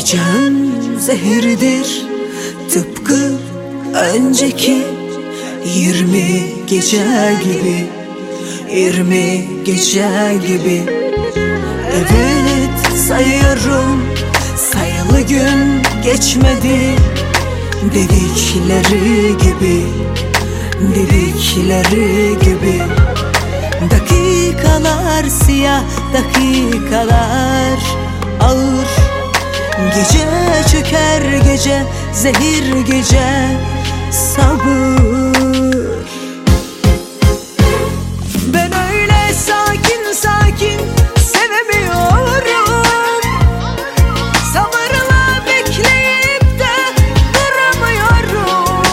Gecem zehirdir tıpkı önceki 20 gece gibi, 20 gece gibi. Evet sayıyorum, sayılı gün geçmedi. Dedikleri gibi, dedikleri gibi. Dakikalar siyah, dakikalar ağır. Gece çöker gece, zehir gece, sabır. Ben öyle sakin sakin sevemiyorum. Sabırla bekleyip de duramıyorum.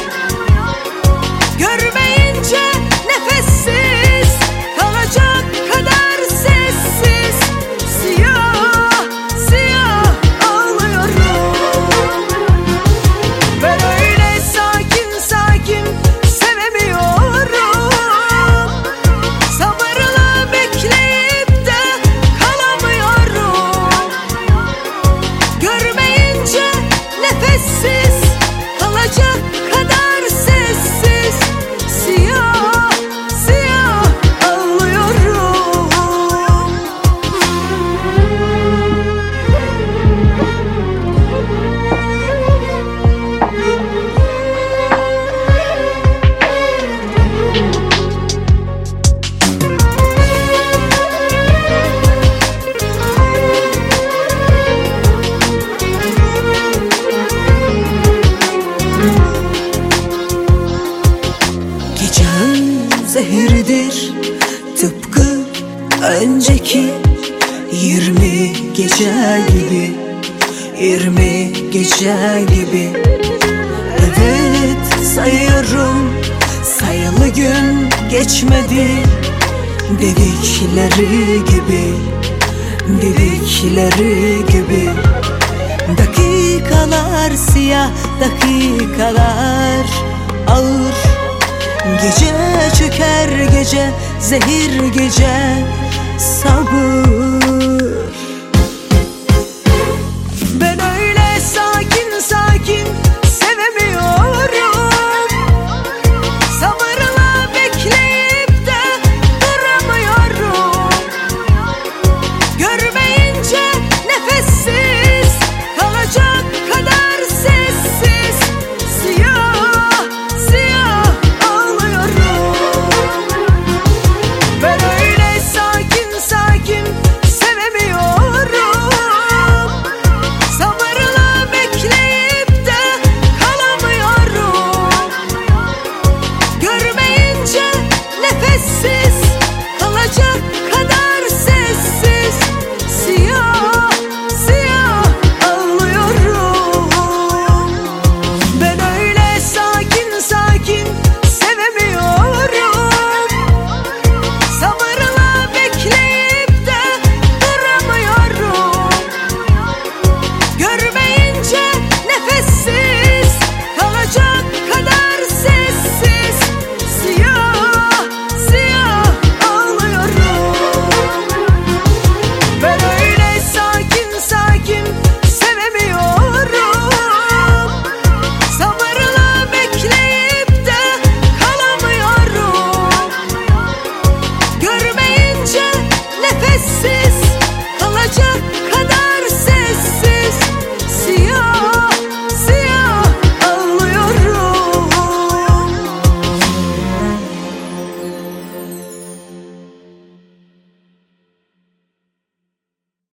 Görmeyince nefessiz kalacak kadar sessiz, siyah siyah ağlıyorum. Ben öyle sakin sakin sevemiyorum. Sabırla bekleyip de kalamıyorum. Görmeyince nefessiz kalacak kadar sessiz, siyah siyah ağlıyorum. Gecem zehirdir tıpkı önceki 20 gece gibi, 20 gece gibi. Evet sayıyorum, sayılı gün geçmedi. Dedikleri gibi, dedikleri gibi. Dakikalar siyah, dakikalar ağır. Gece çöker gece, zehir gece, sabır.